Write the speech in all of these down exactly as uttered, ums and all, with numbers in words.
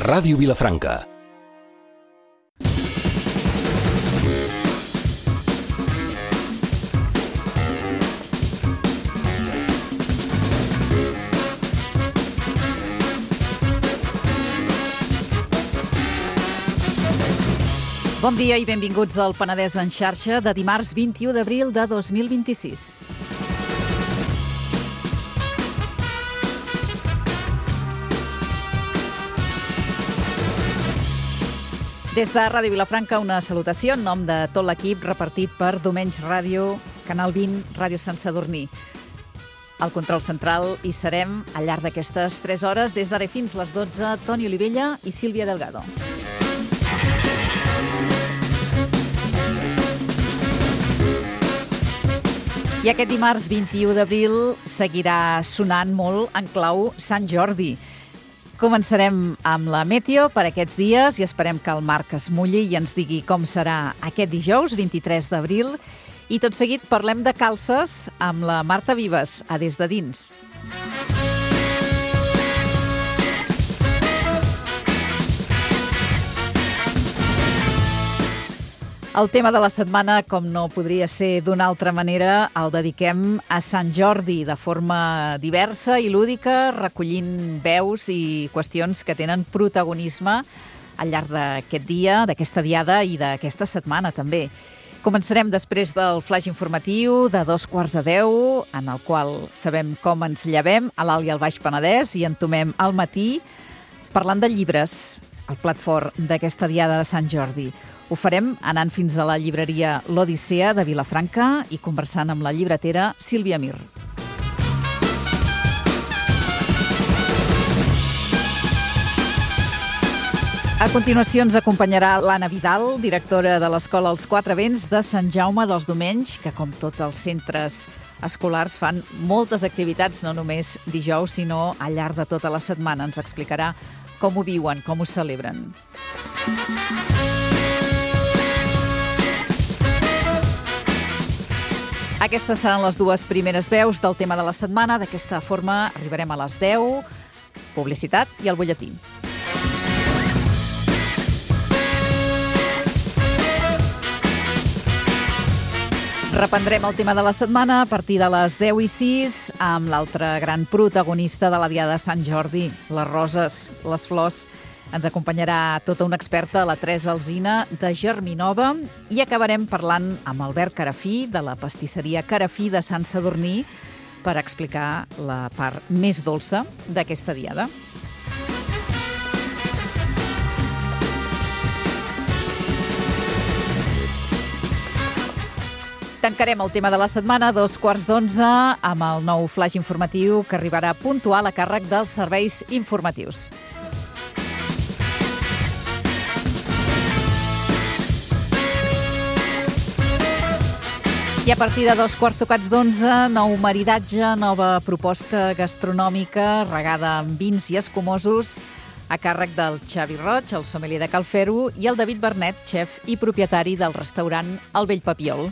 Ràdio Vilafranca. Bon dia i benvinguts al Penedès en xarxa de dimarts vint-i-u d'abril de dos mil vint-i-sis. Des de Ràdio Vilafranca, una salutació en nom de tot l'equip repartit per Domenys Ràdio, Canal vint, Ràdio Sant Sadurní. Al control central hi serem al llarg d'aquestes tres hores, des d'ara fins les dotze, Toni Olivella i Sílvia Delgado. I aquest dimarts vint-i-u d'abril seguirà sonant molt en clau Sant Jordi. Començarem amb la meteo per aquests dies i esperem que el Marc es mulli i ens digui com serà aquest dijous, vint-i-tres d'abril. I tot seguit parlem de calces amb la Marta Vives, a Des de Dins. El tema de la setmana, com no podria ser d'una altra manera, el dediquem a Sant Jordi de forma diversa i lúdica, recollint veus i qüestions que tenen protagonisme al llarg d'aquest dia, d'aquesta diada i d'aquesta setmana també. Començarem després del flaix informatiu de dos quarts de deu, en el qual sabem com ens llevem a l'Alt i al Baix Penedès i entomem al matí parlant de llibres, el plat fort d'aquesta diada de Sant Jordi. Ho farem anant fins a la llibreria L'Odissea de Vilafranca i conversant amb la llibretera Sílvia Mir. A continuació ens acompanyarà l'Anna Vidal, directora de l'Escola Els Quatre Vents de Sant Jaume dels Domenys, que com tots els centres escolars fan moltes activitats, no només dijous, sinó al llarg de tota la setmana. Ens explicarà com ho viuen, com ho celebren. Aquestes seran les dues primeres veus del tema de la setmana. D'aquesta forma arribarem a les deu, publicitat i el butlletí. Reprendrem el tema de la setmana a partir de les deu i sis amb l'altre gran protagonista de la Diada de Sant Jordi, les roses, les flors. Ens acompanyarà tota una experta, la Teresa Alsina, de Germinova, i acabarem parlant amb Albert Carafí, de la pastisseria Carafí de Sant Sadurní, per explicar la part més dolça d'aquesta diada. Tancarem el tema de la setmana a dos quarts d'onze amb el nou flaix informatiu que arribarà puntual a càrrec dels serveis informatius. I a partir de dos quarts tocats d'onze, nou maridatge, nova proposta gastronòmica regada amb vins i escumosos a càrrec del Xavi Roig, el sommelier de Cal Fer-ho, i el David Bernet, xef i propietari del restaurant El Vell Papiol.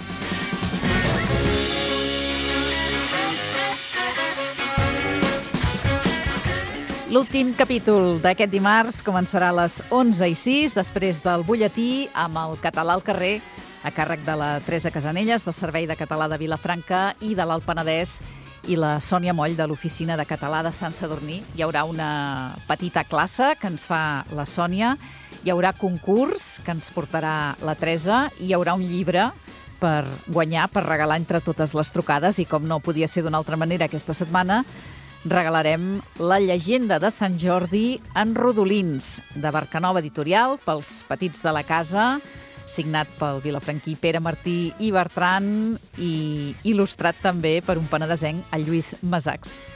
L'últim capítol d'aquest dimarts començarà a les onze i sis, després del butlletí amb el Català al carrer, a càrrec de la Teresa Casanelles, del Servei de Català de Vilafranca i de l'Alt Penedès, i la Sònia Moll, de l'Oficina de Català de Sant Sadurní. Hi haurà una petita classe que ens fa la Sònia, hi haurà concurs que ens portarà la Teresa i hi haurà un llibre per guanyar, per regalar entre totes les trucades, i com no podia ser d'una altra manera aquesta setmana, regalarem La llegenda de Sant Jordi en rodolins, de Barcanova Editorial, pels petits de la casa, signat pel vilafranquí Pere Martí i Bertran i il·lustrat també per un penedesenc, el Lluís Masacs.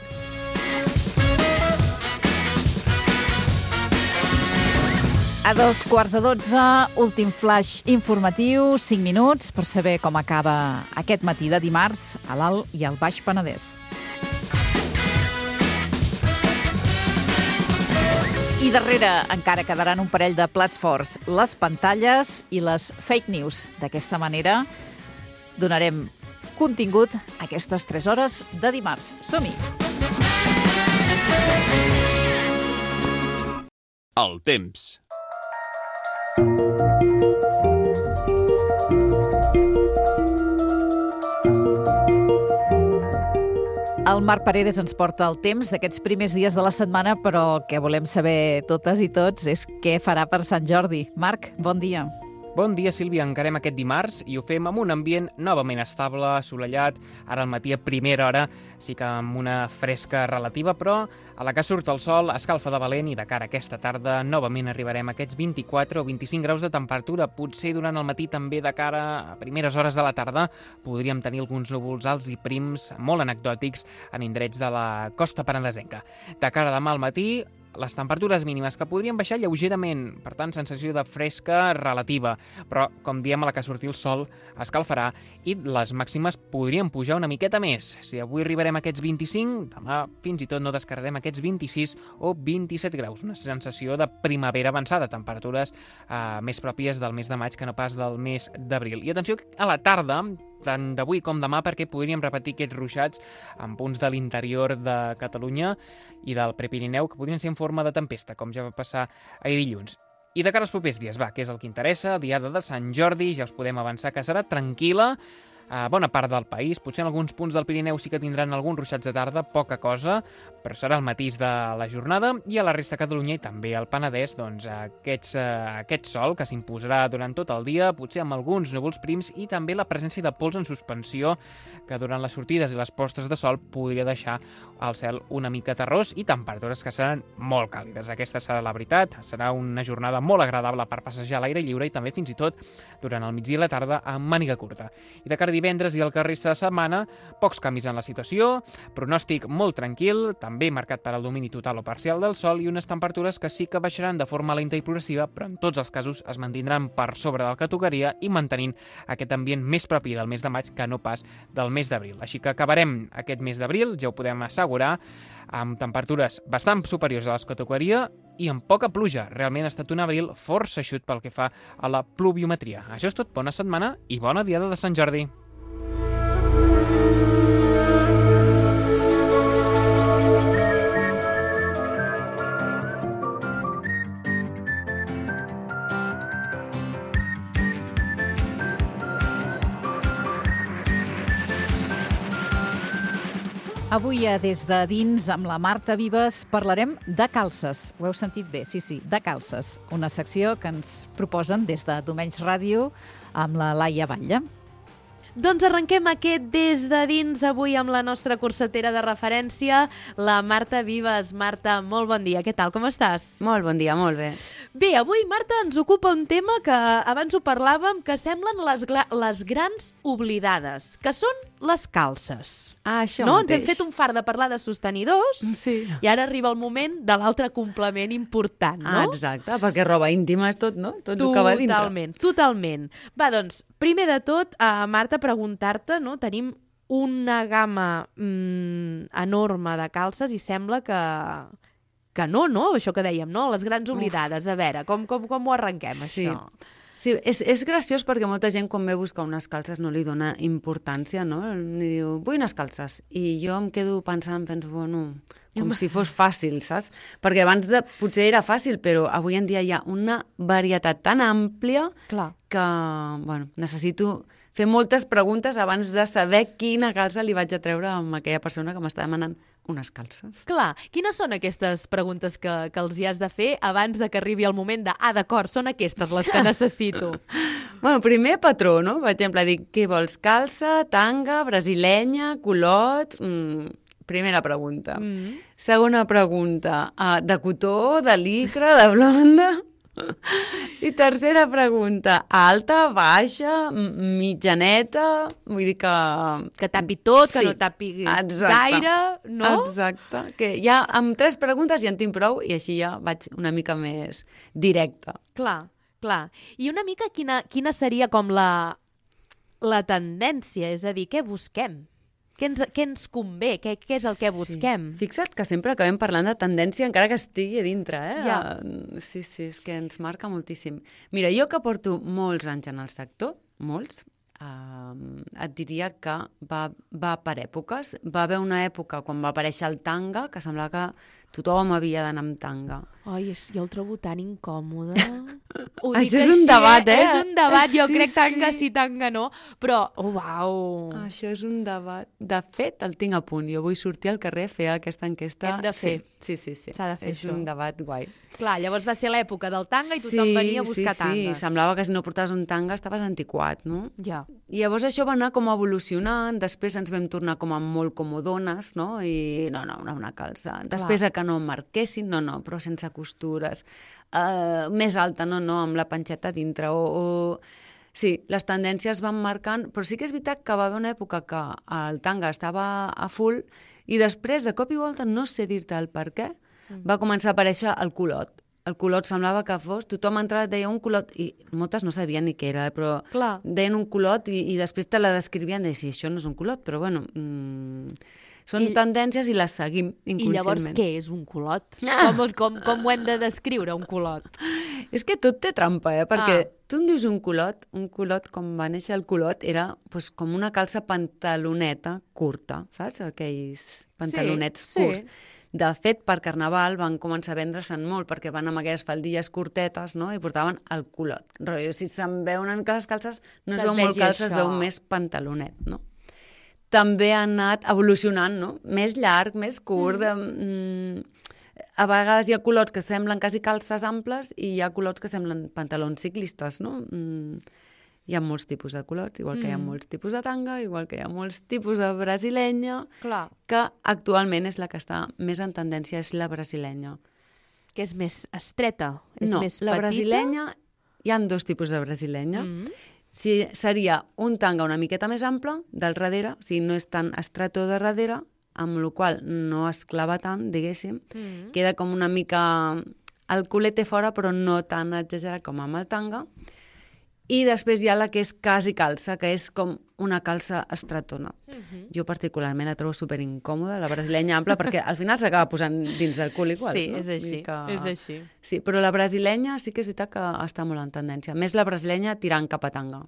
A dos quarts de dotze, últim flash informatiu, cinc minuts per saber com acaba aquest matí de dimarts a l'Alt i al Baix Penedès. I darrere encara quedaran un parell de plats forts, les pantalles i les fake news. D'aquesta manera donarem contingut a aquestes tres hores de dimarts. Som-hi! El temps. El Marc Paredes ens porta el temps d'aquests primers dies de la setmana, però el que volem saber totes i tots és què farà per Sant Jordi. Marc, bon dia. Bon dia, Sílvia. Encarem aquest dimarts i ho fem amb un ambient novament estable, assolellat. Ara al matí a primera hora sí que amb una fresca relativa, però a la que surt el sol escalfa de valent i de cara a aquesta tarda novament arribarem a aquests vint-i-quatre o vint-i-cinc graus de temperatura. Potser durant el matí també de cara a primeres hores de la tarda podríem tenir alguns núvols alts i prims molt anecdòtics en indrets de la costa penedesenca. De cara a demà al matí, les temperatures mínimes que podrien baixar lleugerament, per tant, sensació de fresca relativa, però, com diem, a la que surti el sol escalfarà i les màximes podrien pujar una miqueta més. Si avui arribarem a aquests vint-i-cinc, demà fins i tot no descartem aquests vint-i-sis o vint-i-set graus, una sensació de primavera avançada, temperatures eh, més pròpies del mes de maig que no pas del mes d'abril. I atenció a la tarda, tant d'avui com demà, perquè podríem repetir aquests ruixats en punts de l'interior de Catalunya i del Prepirineu, que podrien ser en forma de tempesta, com ja va passar ahir dilluns. I de cara als propers dies, va, que és el que interessa, diada de Sant Jordi, ja us podem avançar que serà tranquil·la a bona part del país. Potser en alguns punts del Pirineu sí que tindran alguns ruixats de tarda, poca cosa, però serà el matís de la jornada, i a la resta de Catalunya i també al Penedès, doncs aquests, eh, aquest sol que s'imposarà durant tot el dia, potser amb alguns núvols prims i també la presència de pols en suspensió que durant les sortides i les postres de sol podria deixar el cel una mica terrós i temperatures que seran molt càlides. Aquesta serà la veritat, serà una jornada molt agradable per passejar a l'aire lliure i també fins i tot durant el migdia i la tarda amb màniga curta. I de cara a divendres i el que resta de setmana, pocs canvis en la situació, pronòstic molt tranquil, també marcat per al domini total o parcial del sol i unes temperatures que sí que baixaran de forma lenta i progressiva, però en tots els casos es mantindran per sobre del que tocaria i mantenint aquest ambient més propi del mes de maig que no pas del mes d'abril. Així que acabarem aquest mes d'abril, ja ho podem assegurar, amb temperatures bastant superiors a les que tocaria i amb poca pluja. Realment ha estat un abril força eixut pel que fa a la pluviometria. Això és tot, bona setmana i bona diada de Sant Jordi. Avui a Des de Dins, amb la Marta Vives, parlarem de calces. Ho heu sentit bé? Sí, sí, de calces. Una secció que ens proposen des de Domenys Ràdio amb la Laia Batlle. Doncs arrenquem aquest Des de Dins avui amb la nostra cursetera de referència, la Marta Vives. Marta, molt bon dia. Què tal? Com estàs? Molt bon dia, molt bé. Bé, avui, Marta, ens ocupa un tema que abans ho parlàvem, que semblen les, les grans oblidades, que són les calces. Ah, això no? mateix. Ens hem fet un fart de parlar de sostenidors sí. i ara arriba el moment de l'altre complement important, no? Ah, exacte, perquè roba íntima és tot, no? Tot el que va dintre. Totalment, totalment. Va, doncs, primer de tot, uh, Marta, preguntar-te, no? Tenim una gamma mm, enorme de calces i sembla que... que no, no? Això que dèiem, no? Les grans oblidades. Uf. A veure, com, com, com ho arrenquem, sí. això? Sí, és, és graciós perquè molta gent quan ve a buscar unes calces no li dona importància, no? Li diu, vull unes calces. I jo em quedo pensant, penso, bueno, com si fos fàcil, saps? Perquè abans de, potser era fàcil, però avui en dia hi ha una varietat tan àmplia Clar. que, bueno, necessito fer moltes preguntes abans de saber quina calça li vaig a treure a aquella persona que m'està demanant unes calces. Clar. Quines són aquestes preguntes que, que els hi has de fer abans de que arribi el moment de, ah, d'acord, són aquestes les que necessito? Bueno, primer patró, no? Per exemple, dic, què vols? Calça, tanga, brasilenya, culot... Mm, primera pregunta. Mm. Segona pregunta, uh, de cotó, de licra, de blonda... I tercera pregunta, alta, baixa, mitjaneta, vull dir que... Que tapi tot, sí. Que no tapi Exacte. Gaire, no? Exacte, que ja amb tres preguntes ja en tinc prou i així ja vaig una mica més directa. Clar, clar. I una mica quina, quina seria com la, la tendència, és a dir, què busquem? Què ens, què ens convé? Què, què és el que busquem? Sí. Fixa't que sempre acabem parlant de tendència encara que estigui a dintre, eh? Ja. Sí, sí, és que ens marca moltíssim. Mira, jo que porto molts anys en el sector, molts, eh, et diria que va, va per èpoques. Va haver una època quan va aparèixer el tanga, que semblava que tothom havia d'anar amb tanga. Ai, és, jo el trobo tan incòmode. Ho Això dic és un així, debat, eh? És un debat, jo Sí, crec tanga sí. sí, tanga no, però, oh, uau. Això és un debat. De fet, el tinc a punt. Jo vull sortir al carrer a fer aquesta enquesta. Hem de fer. Sí, sí, sí. sí. S'ha de fer és això. un debat guai. Clar, llavors va ser l'època del tanga i tothom venia a buscar sí, tangues. Sí, semblava que si no portaves un tanga estaves antiquat, no? Ja. I llavors això va anar com evolucionant, després ens vam tornar com a molt comodones, no? I no, no, una, una calça. Després a que no marquessin, no, no, però sense costures. Uh, més alta, no, no, amb la panxeta dintre. O, o... Sí, les tendències van marcant, però sí que és veritat que va haver una època que el tanga estava a full i després, de cop i volta, no sé dir-te el per què, mm. va començar a aparèixer el culot. El culot semblava que fos... Tothom entrava i deia un culot, i moltes no sabien ni què era, però Clar. deien un culot i, i després te la descrivien, deien, sí, això no és un culot, però bueno... Mm, són I, tendències i les seguim I inconscientment. llavors què és un culot? Ah. Com, com, com ho hem de descriure, un culot? És que tot té trampa, eh? Perquè Ah. tu em dius un culot, un culot, com va néixer el culot, era pues, com una calça pantaloneta curta, saps? Aquells pantalonets Sí, sí. curts. De fet, per Carnaval van començar a vendre-se'n molt perquè van amb aquelles faldilles curtetes, no? I portaven el culot. Rollo, si se'n veuen que les calces no es Que es veu molt vegi calça, es això. veu més pantalonet, no? També ha anat evolucionant, no? Més llarg, més curt. Mm. A vegades hi ha culots que semblen quasi calces amples i hi ha culots que semblen pantalons ciclistes, no? Mm. Hi ha molts tipus de culots, igual que hi ha Mm. molts tipus de tanga, igual que hi ha molts tipus de brasilenya, Clar, que actualment és la que està més en tendència, és la brasilenya. que és més estreta, és no, més la petita. brasilenya, hi han dos tipus de brasilenya. Mm. Si seria un tanga una miqueta més ample, del darrere, o sigui, no és tan estretó de darrere, amb la qual no es clava tant, diguéssim, Mm. queda com una mica el culete fora, però no tan exagerat com amb el tanga. I després hi ha la que és quasi calça, que és com una calça estretona. Mm-hmm. Jo particularment la trobo super incòmoda, la brasilenya ampla, perquè al final s'acaba posant dins del cul igual. Sí, no? és així, I que... és així. Sí, però la brasilenya sí que és veritat que està molt en tendència. Més la brasilenya tirant cap a tanga.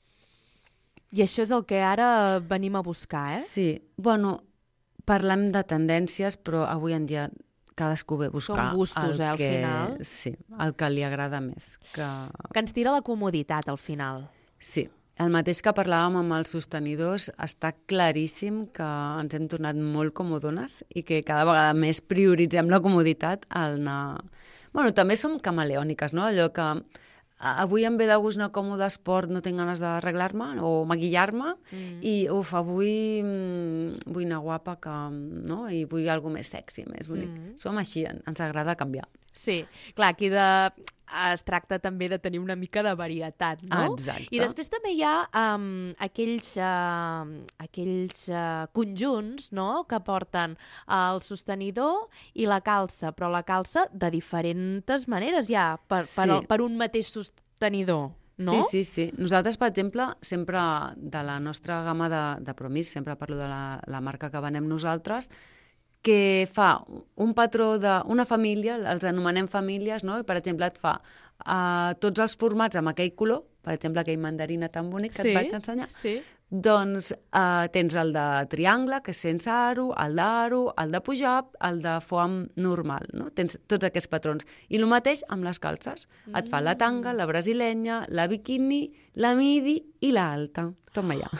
I això és el que ara venim a buscar, eh? Sí, bueno, parlem de tendències, però avui en dia cadascú ve a buscar Són gustos, el eh, al que, final. Sí, el que li agrada més. Que... Que ens tira la comoditat, al final. Sí, el mateix que parlàvem amb els sostenidors, està claríssim que ens hem tornat molt comodones i que cada vegada més prioritzem la comoditat al anar... Bueno, també som camaleòniques, no? Allò que avui em ve de gust anar còmode esport, no tinc ganes d'arreglar-me o maquillar-me Mm. i uf, avui mm, vull anar guapa que, no? I vull alguna més sexy, més bonic. Mm. Som així, ens agrada canviar. Sí, clar, aquí de... es tracta també de tenir una mica de varietat, no? Exacte. I després també hi ha um, aquells, uh, aquells uh, conjunts, no?, que porten el sostenidor i la calça, però la calça de diferents maneres ja, per, per, Sí. per un mateix sostenidor, no? Sí, sí, sí. Nosaltres, per exemple, sempre de la nostra gamma de, de Promis, sempre parlo de la, la marca que venem nosaltres, que fa un patró d'una família, els anomenem famílies, no? I, per exemple, et fa uh, tots els formats amb aquell color, per exemple, aquell mandarina tan bonic que Sí, et vaig ensenyar, sí. doncs uh, tens el de triangle, que és sense aro, el d'aro, el de pujap, el de foam normal, no? Tens tots aquests patrons. I el mateix amb les calces. Mm. Et fa la tanga, la brasilenya, la biquini, la midi i la alta. Toma ja.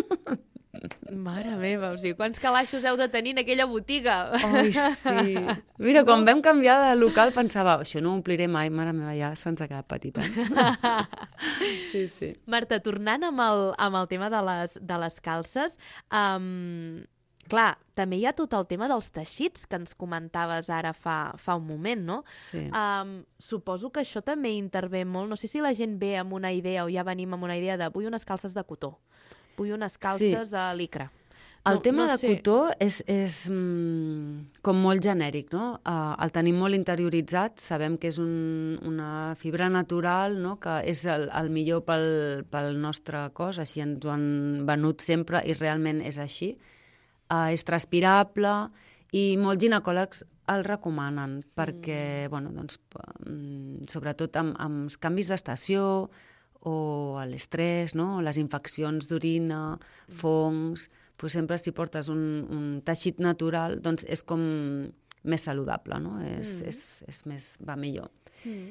Mare meva, o sigui, quants calaixos heu de tenir en aquella botiga? Ai, sí. Mira, quan vam canviar de local pensava, això no ho ompliré mai, mare meva, ja se'ns ha quedat petit, eh? Sí, sí. Marta, tornant amb el, amb el tema de les, de les calces, um, clar, també hi ha tot el tema dels teixits que ens comentaves ara fa, fa un moment, no? Sí. Um, suposo que això també intervé molt. No sé si la gent ve amb una idea o ja venim amb una idea de vull unes calces de cotó, vull unes calces Sí. de licra. El No- tema no de sé. cotó és, és mm, com molt genèric, no? Uh, el tenim molt interioritzat, sabem que és un, una fibra natural, no? Que és el, el millor pel, pel nostre cos, així ens ho han venut sempre i realment és així. Uh, és transpirable i molts ginecòlegs el recomanen perquè, bueno, doncs, mm, sobretot amb, amb els canvis d'estació o l'estrès, no? Les infeccions d'orina, fongs, pues sempre si portes un, un teixit natural, doncs és com més saludable, no? És, Mm. és, és més, va millor. Mm.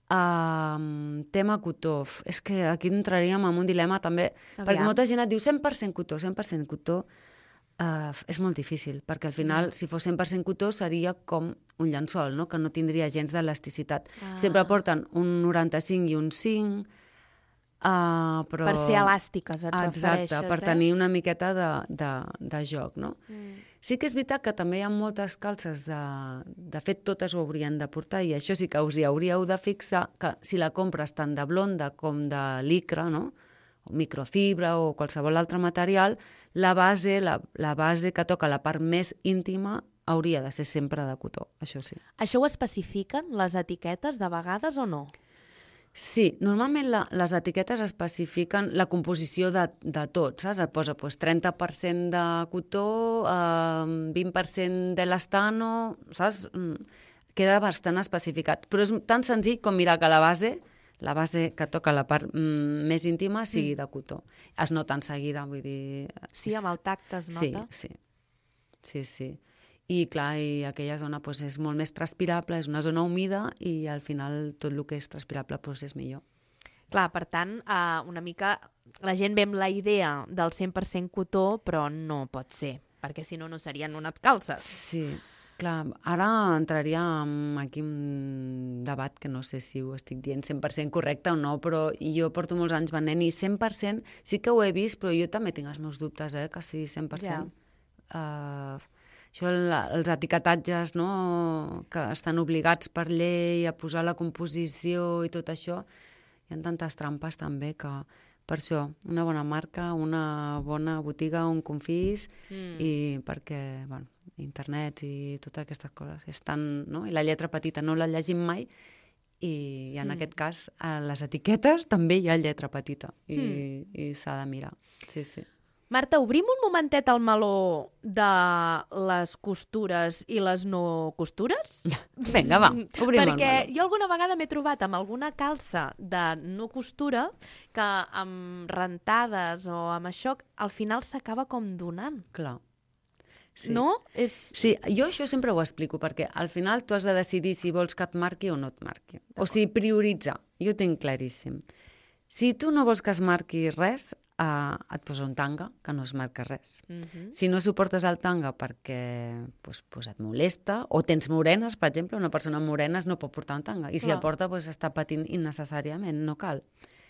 Um, tema cotó. És que aquí entraríem en un dilema també, Aviam. perquè molta gent et diu cent per cent cotó, cent per cent cotó. Uh, és molt difícil, perquè al final, si fos cent per cent cotó, seria com un llençol, no? Que no tindria gens d'elasticitat. Ah. Sempre porten un noranta-cinc i un cinc, uh, però... Per ser elàstiques, et refereixes, Exacte, per eh? tenir una miqueta de, de, de joc, no? Mm. Sí que és veritat que també hi ha moltes calces, de, de fet totes ho haurien de portar, i això sí que us hi hauríeu de fixar, que si la compres tant de blonda com de licra, no? O microfibra o qualsevol altre material, la base, la, la base que toca la part més íntima hauria de ser sempre de cotó, això sí. Això ho especifiquen les etiquetes de vegades o no? Sí, normalment la, les etiquetes especifiquen la composició de, de tot, saps? Et posa pues, trenta per cent de cotó, eh, vint per cent d'elastano, saps? Mm, queda bastant especificat. Però és tan senzill com mirar que la base, la base que toca la part mm, més íntima, sigui de cotó. Es nota en seguida, vull dir... Sí, amb el tacte es nota? Sí, sí. Sí, sí. I clar, i aquella zona pues, és molt més transpirable, és una zona humida i al final tot el que és transpirable pues, és millor. Clar, per tant, uh, una mica la gent ve amb la idea del cent per cent cotó, però no pot ser, perquè si no, no serien unes calces. Sí, clar, ara entraria en aquí un debat que no sé si ho estic dient cent per cent correcte o no, però jo porto molts anys venent i cent per cent sí que ho he vist, però jo també tinc els meus dubtes, eh, que sí, cent per cent. Ja. Uh, això, la, els etiquetatges, no?, que estan obligats per llei a posar la composició i tot això, hi ha tantes trampes també que per això, una bona marca, una bona botiga, un confís, mm. i perquè, bueno, internet i totes aquestes coses estan, no?, i la lletra petita no la llegim mai, i, i en mm. aquest cas a les etiquetes també hi ha lletra petita i, mm. i s'ha de mirar, sí, sí. Marta, obrim un momentet al meló de les costures i les no costures? Vinga, va, obrim Perquè el meló. jo alguna vegada m'he trobat amb alguna calça de no costura que amb rentades o amb això al final s'acaba com donant. Clar. Sí. No? És... Sí, jo això sempre ho explico, perquè al final tu has de decidir si vols que et marqui o no et marqui. O sigui, prioritzar. Jo ho tinc claríssim. Si tu no vols que es marqui res, Uh, et posa un tanga, que no es marca res. Uh-huh. Si no suportes el tanga perquè pues, pues et molesta, o tens morenes, per exemple, una persona amb morenes no pot portar un tanga, i si Clar. el porta pues, està patint innecessàriament, no cal.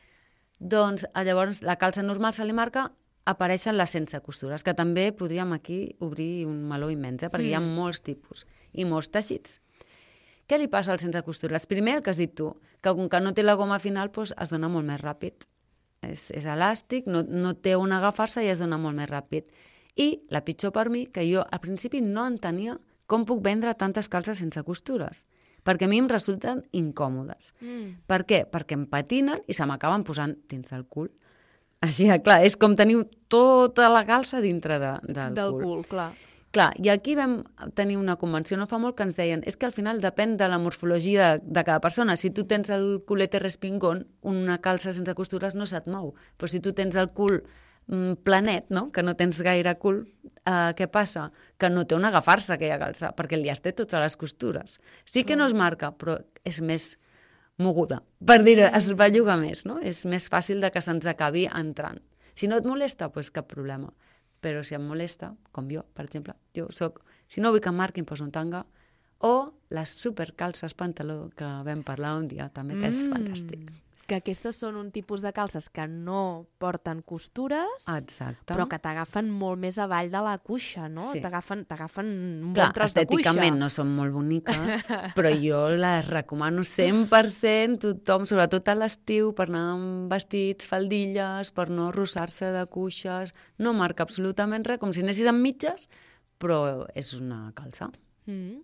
Doncs llavors la calça normal se li marca, apareixen les sense costures, que també podríem aquí obrir un meló immens, eh? Perquè mm. hi ha molts tipus i molts teixits. Què li passa als sense costures? Primer, el que has dit tu, que com que no té la goma final, pues, es dona molt més ràpid. És, és elàstic, no, no té on agafar-se i es dona molt més ràpid. I la pitjor per mi, que jo al principi no entenia com puc vendre tantes calces sense costures, perquè a mi em resulten incòmodes. Mm. Per què? Perquè em patinen i se m'acaben posant dins del cul. Així, clar, és com teniu tota la calça dintre de, del, del cul. cul, clar. Clar, i aquí vam tenir una convenció no fa molt que ens deien és que al final depèn de la morfologia de, de cada persona. Si tu tens el culete respingón, una calça sense costures no se't mou. Però si tu tens el cul mm, planet, no?, que no tens gaire cul, eh, què passa? Que no té on agafar-se aquella calça, perquè li has té totes les costures. Sí que no es marca, però és més moguda. Per dir, es belluga més, no? És més fàcil de que se'ns acabi entrant. Si no et molesta, doncs cap problema. Però si em molesta, com jo, per exemple, jo soc, si no vull que em marquin, poso un tanga, o les supercalces pantaló, que vam parlar un dia també, que és Mm. fantàstic. Que aquestes són un tipus de calces que no porten costures, Exacte. però que t'agafen molt més avall de la cuixa, no? Sí. T'agafen t'agafen un Clar, bon tros de cuixa. estèticament no són molt boniques, però jo les recomano cent per cent tothom, sobretot a l'estiu, per anar amb vestits, faldilles, per no arrossar-se de cuixes. No marca absolutament res, com si anessis amb mitges, però és una calça. Mm.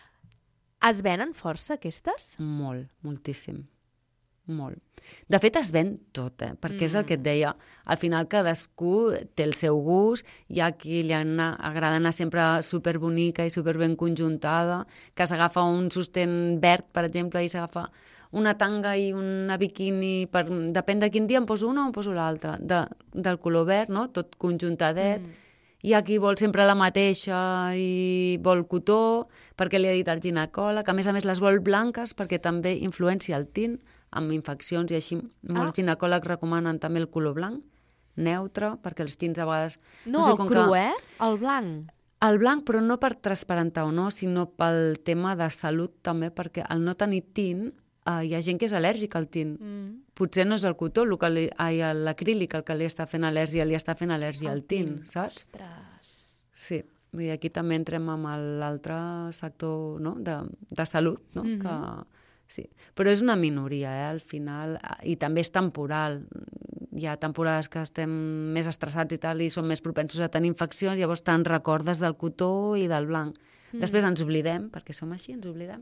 Es venen força, aquestes? Molt, moltíssim. Molt. De fet, es ven tot, eh? Perquè mm. és el que et deia. Al final, cadascú té el seu gust. Hi ha qui li anar, agrada anar sempre superbonica i superben conjuntada, que s'agafa un sostén verd, per exemple, i s'agafa una tanga i una biquini, per, depèn de quin dia em poso una o em poso l'altra, de, del color verd, no?, tot conjuntadet. Mm. Hi ha qui vol sempre la mateixa i vol cotó, perquè li ha dit el ginecòleg. A més a més, les vol blanques perquè també influencia el tint amb infeccions i així molts ah. ginecòlegs recomanen també el color blanc, neutre, perquè els tints a vegades... No, no sé, el cru, que... eh? El blanc. El blanc, però no per transparentar o no, sinó pel tema de salut també, perquè al no tenir tint, eh, hi ha gent que és al·lèrgica al tint. Mm. Potser no és el cotó, el que li, ai, l'acrílic el que li està fent al·lèrgia, li està fent al·lèrgia al tint, tint, saps? Ostres! Sí, i aquí també entrem amb l'altre sector, no? de, de salut, no? Mm-hmm. que, sí. Però és una minoria, eh, al final, i també és temporal. Hi ha temporades que estem més estressats i tal, i som més propensos a tenir infeccions, llavors te'n recordes del cotó i del blanc. Mm. Després ens oblidem, perquè som així, ens oblidem,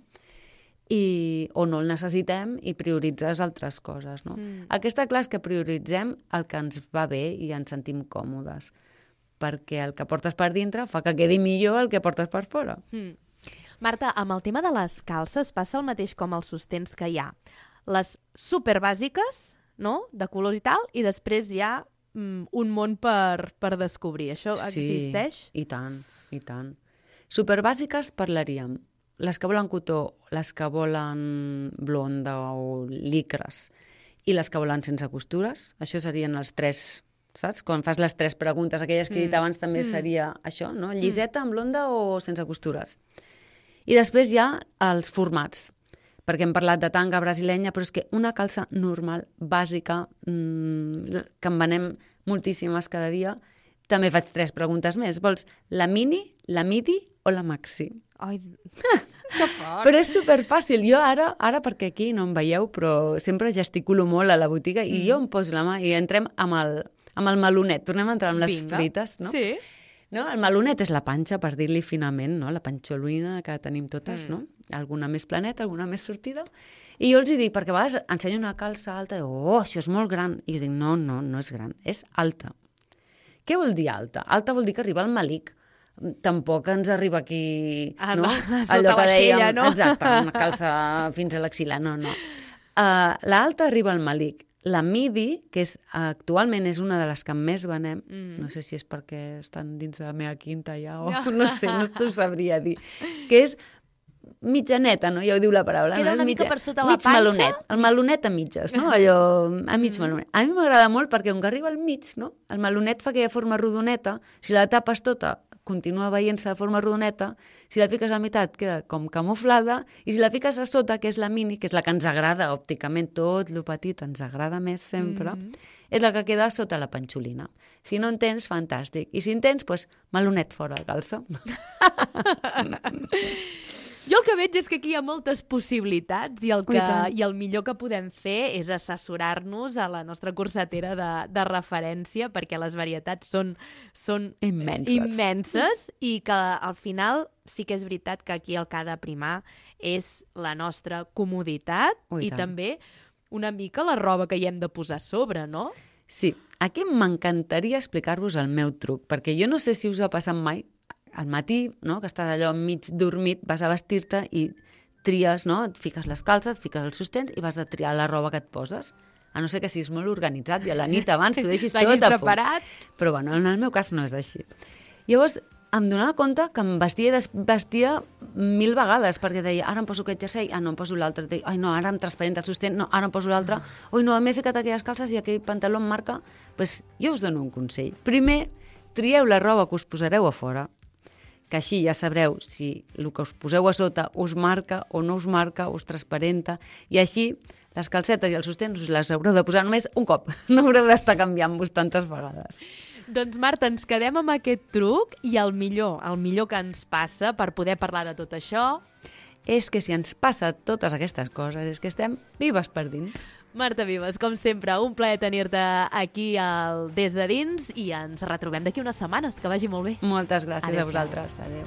i, o no el necessitem i prioritzes altres coses. No? Mm. Aquesta clar és que prioritzem el que ens va bé i ens sentim còmodes, perquè el que portes per dintre fa que quedi millor el que portes per fora. Mm. Marta, amb el tema de les calces passa el mateix com els sostens que hi ha. Les superbàsiques, no?, de colors i tal, i després hi ha mm, un món per, per descobrir. Això sí, existeix? I tant, i tant. Superbàsiques parlaríem. Les que volen cotó, les que volen blonda o licres, i les que volen sense costures. Això serien les tres, saps? Quan fas les tres preguntes, aquelles que he dit abans també mm. seria això, no? Lliseta, amb blonda o sense costures. I després hi ha els formats, perquè hem parlat de tanga brasilenya, però és que una calça normal, bàsica, mmm, que en venem moltíssimes cada dia, també faig tres preguntes més. Vols la mini, la midi o la maxi? Ai, que fort! Però és superfàcil. Jo ara, ara perquè aquí no em veieu, però sempre gesticulo molt a la botiga i mm. jo em poso la mà i entrem amb el, amb el melonet. Tornem a entrar amb les Vinga. frites, no? Sí. No? El melonet és la panxa, per dir-li finament, no? La panxolina que tenim totes, mm. no? Alguna més planeta, alguna més sortida. I jo els hi dic, perquè a vegades ensenyo una calça alta i dic, oh, això és molt gran. I jo dic, no, no, no és gran, és alta. Què vol dir alta? Alta vol dir que arriba al malic. Tampoc ens arriba aquí, ah, no? Va, allò que dèiem, xella, no? exacte, una calça fins a l'axil·lar, no, no. Uh, L'alta arriba al malic. La midi, que és, actualment és una de les que més venem, mm. no sé si és perquè estan dins de la meva quinta ja, o no, no sé, no t'ho sabria dir, que és mitjaneta, no? Ja ho diu la paraula. Queda no? una mica mitja, per sota la mig panxa? Melonet, el melonet a mitges, no? Allò, a mig melonet. A mi m'agrada molt perquè on arriba al mig, no? El melonet fa aquella forma rodoneta, si la tapes tota, continua veient-se de forma rodoneta, si la fiques a la meitat queda com camuflada, i si la fiques a sota, que és la mini, que és la que ens agrada òpticament, tot lo petit ens agrada més sempre, mm-hmm. és la que queda sota la panxolina. Si no en tens, fantàstic. I si en tens, doncs, melonet fora, calça. Jo el que veig és que aquí hi ha moltes possibilitats i el, que, i el millor que podem fer és assessorar-nos a la nostra corsetera de, de referència, perquè les varietats són, són immenses. immenses i que al final sí que és veritat que aquí el que ha de primar és la nostra comoditat oh, i, i també una mica la roba que hi hem de posar a sobre, no? Sí, aquí m'encantaria explicar-vos el meu truc, perquè jo no sé si us ha passat mai al matí, no? Que estàs allò mig dormit, vas a vestir-te i tries, no? Et fiques les calces, et fiques els sostens i vas a triar la roba que et poses. A no ser que siguis molt organitzat i a la nit abans t'ho deixis tot a punt. Però bueno, en el meu cas no és així. Llavors em donava compte que em vestia i desvestia mil vegades, perquè deia, ara em poso aquest jersei, ah, no, em poso l'altre. Deia, ai, no, ara em transparenta el sostén, no, ara em poso l'altre. Ui, no, m'he ficat aquelles calces i aquell pantaló em marca. Pues jo us dono un consell. Primer, trieu la roba que us posareu a fora, que així ja sabreu si el que us poseu a sota us marca o no us marca, us transparenta, i així les calcetes i els sostens us les haureu de posar només un cop. No haureu d'estar canviant-vos tantes vegades. Doncs Marta, ens quedem amb aquest truc i el millor, el millor que ens passa per poder parlar de tot això és que si ens passa totes aquestes coses és que estem vives per dins. Marta Vives, com sempre, un plaer tenir-te aquí al Des de Dins i ens retrobem d'aquí unes setmanes. Que vagi molt bé. Moltes gràcies a vosaltres. Adéu.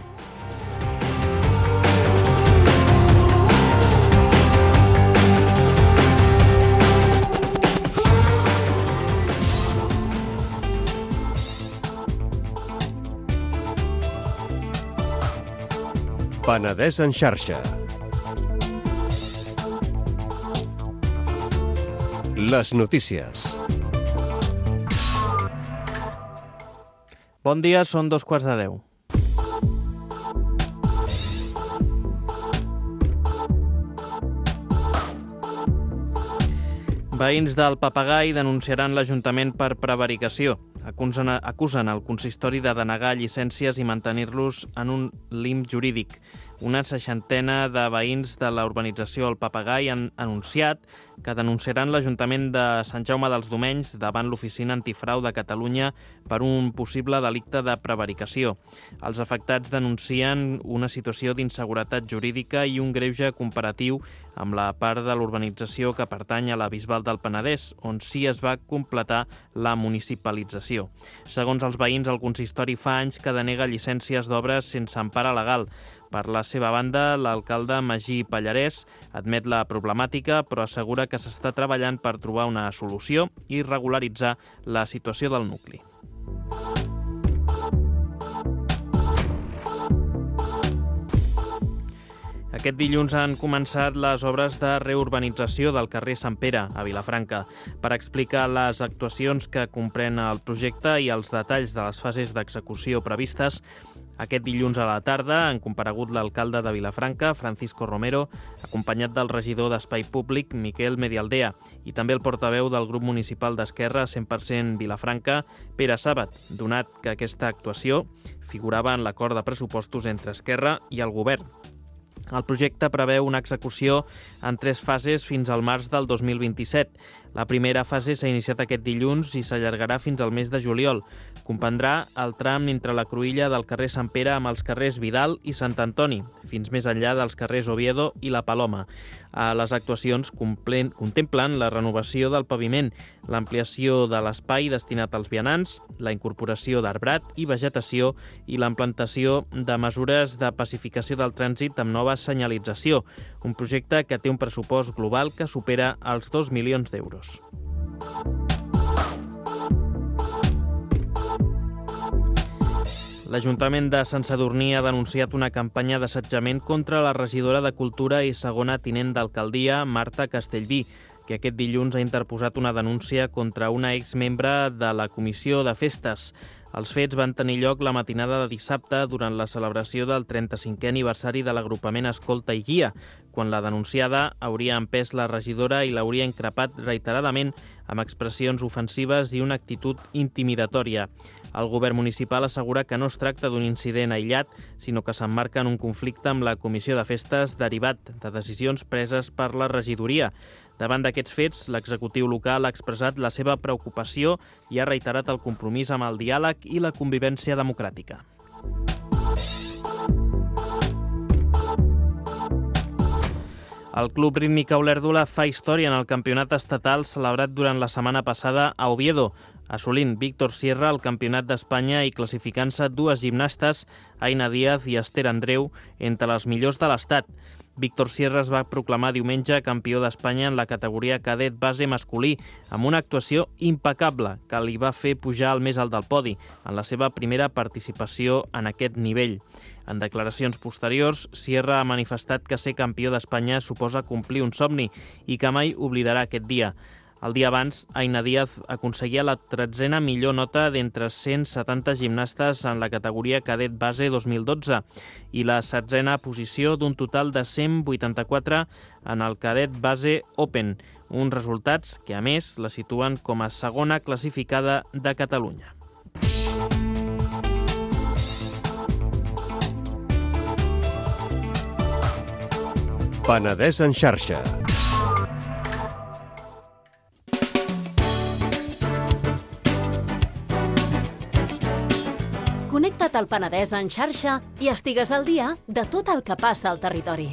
Penedès en xarxa. Les notícies. Bon dia, són dos quarts de deu. Veïns del Papagai denunciaran l'Ajuntament per prevaricació. Acusen, acusen el consistori de denegar llicències i mantenir-los en un limb jurídic. Una seixantena de veïns de la urbanització El Papagai han anunciat que denunciaran l'Ajuntament de Sant Jaume dels Domenys davant l'Oficina Antifrau de Catalunya per un possible delicte de prevaricació. Els afectats denuncien una situació d'inseguretat jurídica i un greuge comparatiu amb la part de l'urbanització que pertany a la Bisbal del Penedès, on sí es va completar la municipalització. Segons els veïns, el consistori fa anys que denega llicències d'obres sense empara legal. Per la seva banda, l'alcalde Magí Pallarès admet la problemàtica, però assegura que s'està treballant per trobar una solució i regularitzar la situació del nucli. Aquest dilluns han començat les obres de reurbanització del carrer Sant Pere, a Vilafranca. Per explicar les actuacions que comprèn el projecte i els detalls de les fases d'execució previstes, aquest dilluns a la tarda han comparegut l'alcalde de Vilafranca, Francisco Romero, acompanyat del regidor d'Espai Públic, Miquel Medialdea, i també el portaveu del grup municipal d'Esquerra cent per cent Vilafranca, Pere Sàbat, donat que aquesta actuació figurava en l'acord de pressupostos entre Esquerra i el govern. El projecte preveu una execució en tres fases fins al març del dos mil vint-i-set. La primera fase s'ha iniciat aquest dilluns i s'allargarà fins al mes de juliol. Comprendrà el tram entre la cruïlla del carrer Sant Pere amb els carrers Vidal i Sant Antoni, fins més enllà dels carrers Oviedo i La Paloma. Les actuacions contemplen la renovació del paviment, l'ampliació de l'espai destinat als vianants, la incorporació d'arbrat i vegetació i la implantació de mesures de pacificació del trànsit amb nova senyalització, un projecte que té un pressupost global que supera els dos milions d'euros. L'Ajuntament de Sant Sadurní ha denunciat una campanya d'assetjament contra la regidora de Cultura i segona tinent d'alcaldia, Marta Castellví, que aquest dilluns ha interposat una denúncia contra una exmembre de la Comissió de Festes. Els fets van tenir lloc la matinada de dissabte durant la celebració del trenta-cinquè aniversari de l'agrupament Escolta i Guia, quan la denunciada hauria empès la regidora i l'hauria increpat reiteradament amb expressions ofensives i una actitud intimidatòria. El govern municipal assegura que no es tracta d'un incident aïllat, sinó que s'emmarca en un conflicte amb la Comissió de Festes derivat de decisions preses per la regidoria. Davant d'aquests fets, l'executiu local ha expressat la seva preocupació i ha reiterat el compromís amb el diàleg i la convivència democràtica. El Club Rítmica Olèrdola fa història en el campionat estatal celebrat durant la setmana passada a Oviedo, assolint Víctor Sierra al Campionat d'Espanya i classificant-se dues gimnastes, Aina Díaz i Esther Andreu, entre les millors de l'Estat. Víctor Sierra es va proclamar diumenge campió d'Espanya en la categoria cadet base masculí, amb una actuació impecable que li va fer pujar al més alt del podi, en la seva primera participació en aquest nivell. En declaracions posteriors, Sierra ha manifestat que ser campió d'Espanya suposa complir un somni i que mai oblidarà aquest dia. El dia abans, Aina Díaz aconseguia la tretzena millor nota d'entre cent setanta gimnastes en la categoria cadet base dos mil dotze i la setzena posició d'un total de cent vuitanta-quatre en el cadet base Open, uns resultats que, a més, la situen com a segona classificada de Catalunya. Penedès en xarxa. Connecta't al Penedès en xarxa i estigues al dia de tot el que passa al territori.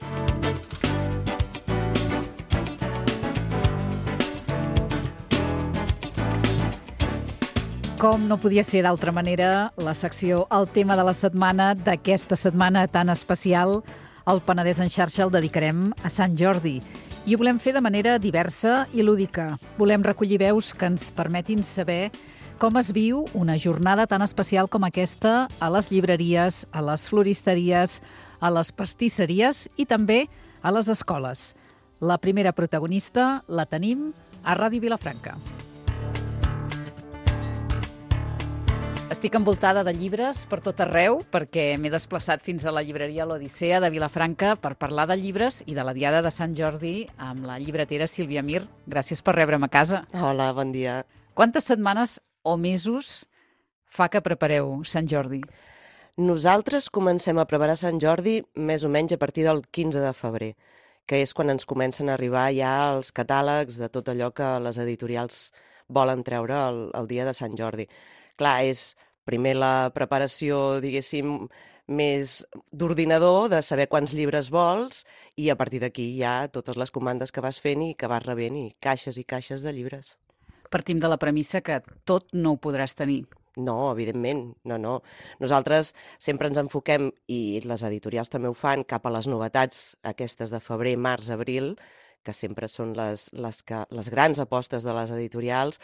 Com no podia ser d'altra manera, la secció El tema de la setmana d'aquesta setmana tan especial, el Penedès en xarxa el dedicarem a Sant Jordi. I ho volem fer de manera diversa i lúdica. Volem recollir veus que ens permetin saber com es viu una jornada tan especial com aquesta a les llibreries, a les floristeries, a les pastisseries i també a les escoles. La primera protagonista la tenim a Ràdio Vilafranca. Estic envoltada de llibres per tot arreu perquè m'he desplaçat fins a la llibreria L'Odissea de Vilafranca per parlar de llibres i de la Diada de Sant Jordi amb la llibretera Sílvia Mir. Gràcies per rebre'm a casa. Hola, bon dia. Quantes setmanes o mesos fa que prepareu Sant Jordi? Nosaltres comencem a preparar Sant Jordi més o menys a partir del quinze de febrer, que és quan ens comencen a arribar ja els catàlegs de tot allò que les editorials volen treure el, el dia de Sant Jordi. Clar, és primer la preparació, diguéssim, més d'ordinador, de saber quants llibres vols, i a partir d'aquí ja totes les comandes que vas fent i que vas rebent, i caixes i caixes de llibres. Partim de la premissa que tot no ho podràs tenir. No, evidentment, no, no. Nosaltres sempre ens enfoquem, i les editorials també ho fan, cap a les novetats aquestes de febrer, març, abril, que sempre són les, les, que, les grans apostes de les editorials.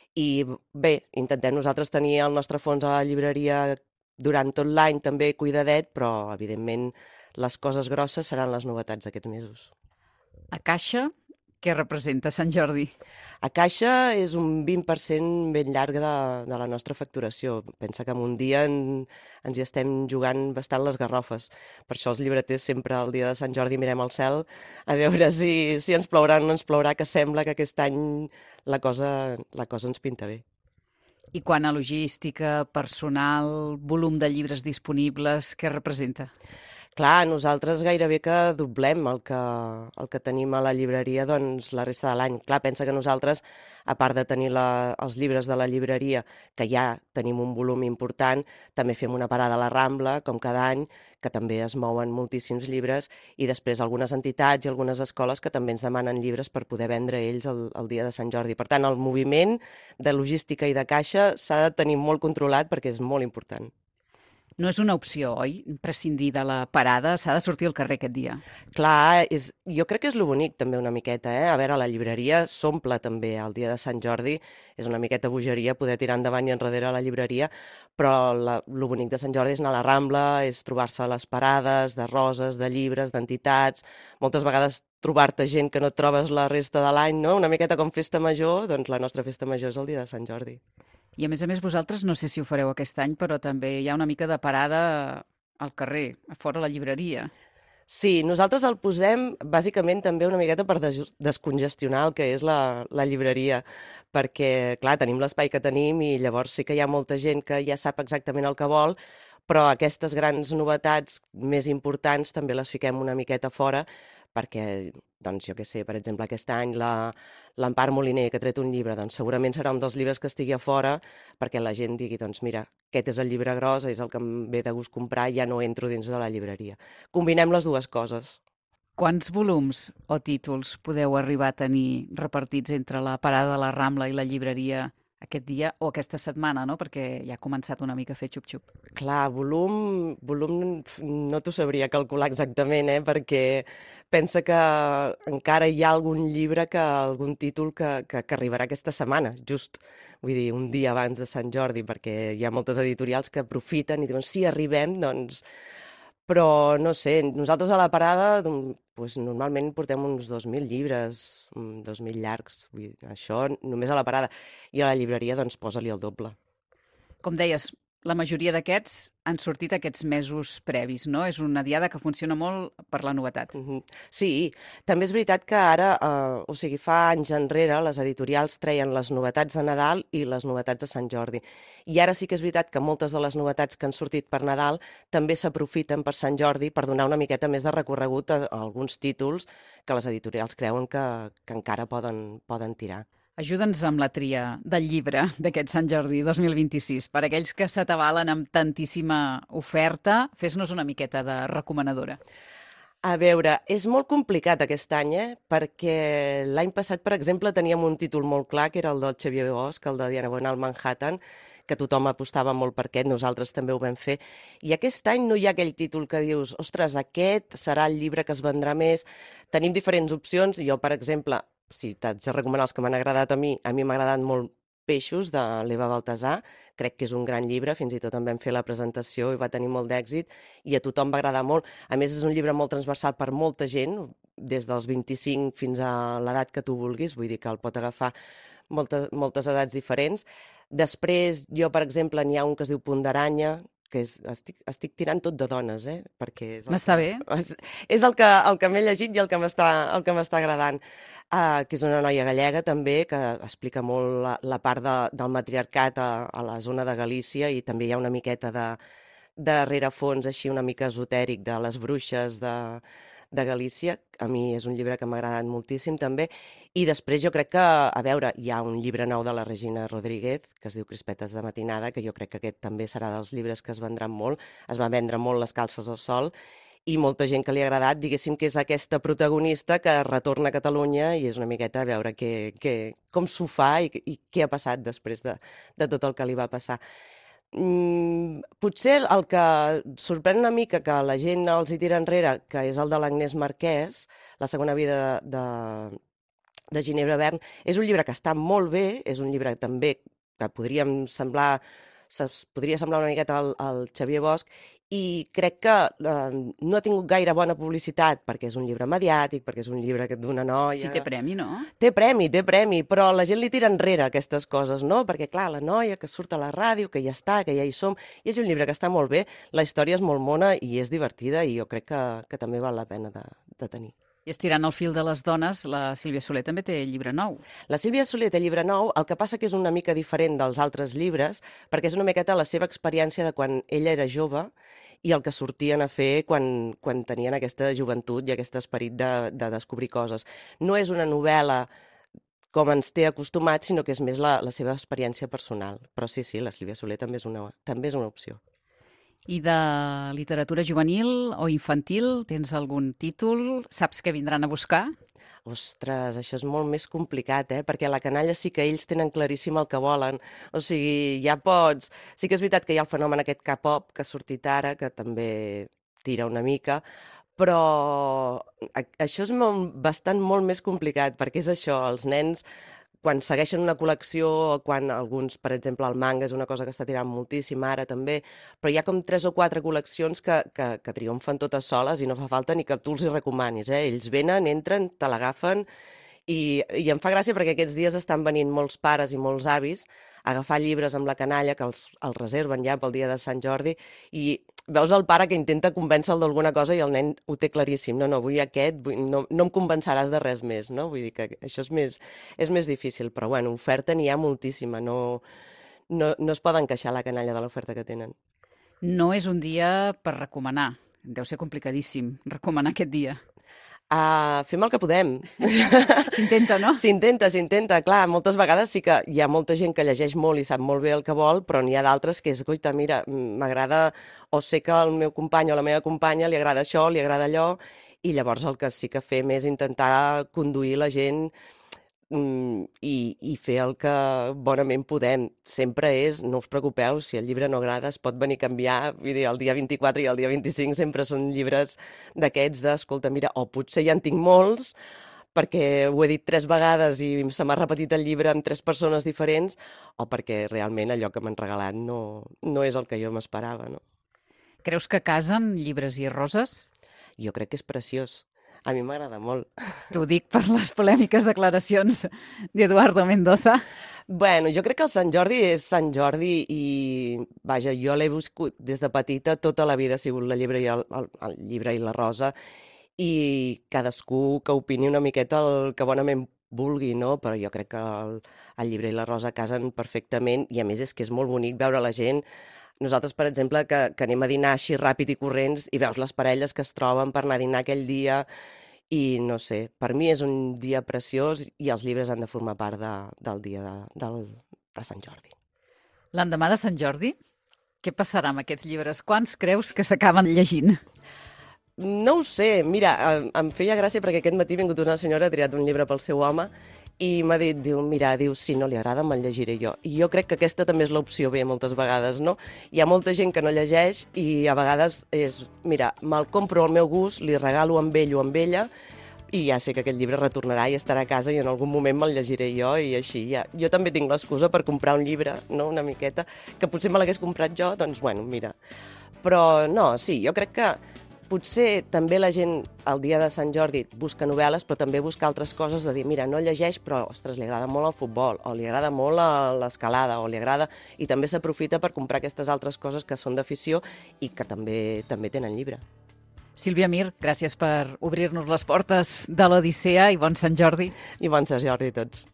I bé, intentem nosaltres tenir el nostre fons a la llibreria durant tot l'any també cuidadet, però evidentment les coses grosses seran les novetats d'aquests mesos. A Caixa, què representa Sant Jordi? A Caixa és un vint per cent ben llarg de, de la nostra facturació. Pensa que en un dia en, ens hi estem jugant bastant les garrofes. Per això els llibreters sempre el dia de Sant Jordi mirem al cel a veure si, si ens plourà o no ens plourà, que sembla que aquest any la cosa, la cosa ens pinta bé. I quant a logística, personal, volum de llibres disponibles, què representa? Clar, nosaltres gairebé que doblem el que, el que tenim a la llibreria doncs, la resta de l'any. Clar, pensa que nosaltres, a part de tenir la, els llibres de la llibreria, que ja tenim un volum important, també fem una parada a la Rambla, com cada any, que també es mouen moltíssims llibres, i després algunes entitats i algunes escoles que també ens demanen llibres per poder vendre ells el, el dia de Sant Jordi. Per tant, el moviment de logística i de caixa s'ha de tenir molt controlat perquè és molt important. No és una opció, oi? Prescindir de la parada, s'ha de sortir al carrer aquest dia. Clar, és, jo crec que és lo bonic també una miqueta, eh? A veure, la llibreria s'omple també el dia de Sant Jordi, és una miqueta bogeria poder tirar endavant i enrere a la llibreria, però la, lo bonic de Sant Jordi és anar a la Rambla, és trobar-se a les parades de roses, de llibres, d'entitats, moltes vegades trobar-te gent que no et trobes la resta de l'any, no? Una miqueta com festa major, doncs la nostra festa major és el dia de Sant Jordi. I a més a més vosaltres, no sé si ho fareu aquest any, però també hi ha una mica de parada al carrer, a fora la llibreria. Sí, nosaltres el posem bàsicament també una miqueta per des descongestionar el que és la, la llibreria, perquè, clar, tenim l'espai que tenim i llavors sí que hi ha molta gent que ja sap exactament el que vol, però aquestes grans novetats més importants també les fiquem una miqueta fora, perquè, doncs, jo què sé, per exemple, aquest any la, l'Empar Moliner, que ha tret un llibre, doncs segurament serà un dels llibres que estigui a fora perquè la gent digui, doncs mira, aquest és el llibre gros, és el que em ve de gust comprar, ja no entro dins de la llibreria. Combinem les dues coses. Quants volums o títols podeu arribar a tenir repartits entre la parada de la Rambla i la llibreria aquest dia o aquesta setmana, no? Perquè ja ha començat una mica a fer xup-xup. Clar, volum, volum no t'ho sabria calcular exactament, eh? Perquè pensa que encara hi ha algun llibre, que algun títol que, que, que arribarà aquesta setmana, just, vull dir, un dia abans de Sant Jordi, perquè hi ha moltes editorials que aprofiten i diuen, sí, arribem, doncs... Però, no sé, nosaltres a la parada doncs, normalment portem uns dos mil llibres, dos mil llargs, vull dir, això només a la parada. I a la llibreria, doncs, posa-li el doble. Com deies, la majoria d'aquests han sortit aquests mesos previs, no? És una diada que funciona molt per la novetat. Mm-hmm. Sí, també és veritat que ara, eh, o sigui, fa anys enrere, les editorials treien les novetats de Nadal i les novetats de Sant Jordi. I ara sí que és veritat que moltes de les novetats que han sortit per Nadal també s'aprofiten per Sant Jordi per donar una miqueta més de recorregut a, a alguns títols que les editorials creuen que, que encara poden, poden tirar. Ajuda'ns amb la tria del llibre d'aquest Sant Jordi dos mil vint-i-sis. Per aquells que s'atabalen amb tantíssima oferta, fes-nos una miqueta de recomanadora. A veure, és molt complicat aquest any, eh? Perquè l'any passat, per exemple, teníem un títol molt clar, que era el del Xavier Bosch, el de Diana Bonal Manhattan, que tothom apostava molt per aquest, nosaltres també ho vam fer. I aquest any no hi ha aquell títol que dius, ostres, aquest serà el llibre que es vendrà més. Tenim diferents opcions, i jo, per exemple, si t'haig de recomanar els que m'han agradat a mi, a mi m'ha agradat molt Peixos, de l'Eva Baltasar. Crec que és un gran llibre, fins i tot en vam fer la presentació i va tenir molt d'èxit i a tothom va agradar molt. A més, és un llibre molt transversal per molta gent, des dels vint-i-cinc fins a l'edat que tu vulguis, vull dir que el pot agafar moltes, moltes edats diferents. Després, jo, per exemple, n'hi ha un que es diu Punt d'Aranya, que és, estic, estic tirant tot de dones, eh? Perquè és el, M'està bé. És, és el que, el que m'he llegit i el que m'està el que m'està agradant. Uh, que és una noia gallega, també, que explica molt la, la part de, del matriarcat a, a la zona de Galícia, i també hi ha una miqueta de, de rerefons així una mica esotèric de les bruixes de, de Galícia. A mi és un llibre que m'ha agradat moltíssim, també. I després jo crec que, a veure, hi ha un llibre nou de la Regina Rodríguez, que es diu Crispetes de matinada, que jo crec que aquest també serà dels llibres que es vendran molt. Es va vendre molt Les calces al sol, i molta gent que li ha agradat, diguéssim que és aquesta protagonista que retorna a Catalunya i és una miqueta a veure que, que, com s'ho fa i, i què ha passat després de, de tot el que li va passar. Mm, potser el que sorprèn una mica que la gent els hi tira enrere, que és el de l'Agnès Marquès, La segona vida de, de, de Ginebra Vern, és un llibre que està molt bé, és un llibre també que podríem semblar, podria semblar una miqueta al, al Xavier Bosch, i crec que eh, no ha tingut gaire bona publicitat perquè és un llibre mediàtic, perquè és un llibre d'una noia... Sí, té premi, no? Té premi, té premi, però la gent li tira enrere aquestes coses, no? Perquè, clar, la noia que surt a la ràdio, que ja està, que ja hi som, i és un llibre que està molt bé, la història és molt mona i és divertida i jo crec que, que també val la pena de, de tenir. I estirant el fil de les dones, la Sílvia Soler també té llibre nou. La Sílvia Soler té llibre nou, el que passa que és una mica diferent dels altres llibres, perquè és una miqueta la seva experiència de quan ella era jove i el que sortien a fer quan, quan tenien aquesta joventut i aquest esperit de, de descobrir coses. No és una novel·la com ens té acostumats, sinó que és més la, la seva experiència personal. Però sí, sí, la Sílvia Soler també és una, també és una opció. I de literatura juvenil o infantil, tens algun títol? Saps que vindran a buscar? Ostres, això és molt més complicat, eh? Perquè a la canalla sí que ells tenen claríssim el que volen. O sigui, ja pots... Sí que és veritat que hi ha el fenomen aquest K-pop que ha sortit ara, que també tira una mica, però això és molt, bastant molt més complicat, perquè és això, els nens... quan segueixen una col·lecció, quan alguns, per exemple, el manga és una cosa que està tirant moltíssim ara també, però hi ha com tres o quatre col·leccions que, que, que triomfen totes soles i no fa falta ni que tu els hi recomanis, eh? Ells venen, entren, te l'agafen i, i em fa gràcia perquè aquests dies estan venint molts pares i molts avis a agafar llibres amb la canalla, que els, els reserven ja pel dia de Sant Jordi, i veus el pare que intenta convèncer-lo d'alguna cosa i el nen ho té claríssim. No, no, vull aquest, vull, no, no em convenceràs de res més, no? Vull dir que això és més, és més difícil, però bueno, oferta n'hi ha moltíssima, no, no, no es poden queixar la canalla de l'oferta que tenen. No és un dia per recomanar. Deu ser complicadíssim recomanar aquest dia. Uh, fem el que podem. S'intenta, no? S'intenta, s'intenta. Clar, moltes vegades sí que hi ha molta gent que llegeix molt i sap molt bé el que vol, però n'hi ha d'altres que és, goita, mira, m'agrada, o sé que al meu company o la meva companya li agrada això, li agrada allò, i llavors el que sí que fem és intentar conduir la gent mm, i, i fer el que bonament podem. Sempre és, no us preocupeu, si el llibre no agrada es pot venir a canviar, vull dir, el dia vint-i-quatre i el dia vint-i-cinc sempre són llibres d'aquests d'escolta, mira, o potser ja en tinc molts, perquè ho he dit tres vegades i se m'ha repetit el llibre amb tres persones diferents, o perquè realment allò que m'han regalat no, no és el que jo m'esperava, no? Creus que casen llibres i roses? Jo crec que és preciós. A mi m'agrada molt. T'ho dic per les polèmiques declaracions d'Eduardo Mendoza. Bueno, jo crec que el Sant Jordi és Sant Jordi i, vaja, jo l'he buscat des de petita, tota la vida ha sigut la llibre i el, el, el llibre i la rosa, i cadascú que opini una miqueta el que bonament vulgui, no? Però jo crec que el, el llibre i la rosa casen perfectament i a més és que és molt bonic veure la gent. Nosaltres, per exemple, que, que anem a dinar així ràpid i corrents i veus les parelles que es troben per anar a dinar aquell dia i no sé, per mi és un dia preciós i els llibres han de formar part de, del dia de, del, de Sant Jordi. L'endemà de Sant Jordi, què passarà amb aquests llibres? Quants creus que s'acaben llegint? No ho sé, mira, em feia gràcia perquè aquest matí ha vingut una senyora, ha triat un llibre pel seu home i m'ha dit, diu, mira, diu, si no li agrada me'l llegiré jo. I jo crec que aquesta també és l'opció B moltes vegades, no? Hi ha molta gent que no llegeix i a vegades és, mira, me'l compro al meu gust, li regalo amb ell o amb ella i ja sé que aquest llibre retornarà i estarà a casa i en algun moment me'l llegiré jo i així ja. Jo també tinc l'excusa per comprar un llibre, no?, una miqueta, que potser me l'hagués comprat jo, doncs bueno, mira. Però no, sí, jo crec que potser també la gent el dia de Sant Jordi busca novel·les, però també busca altres coses de dir, mira, no llegeix, però, ostres, li agrada molt el futbol, o li agrada molt l'escalada, o li agrada... I també s'aprofita per comprar aquestes altres coses que són d'afició i que també també tenen llibre. Sílvia Mir, gràcies per obrir-nos les portes de l'Odissea i bon Sant Jordi. I bon Sant Jordi a tots.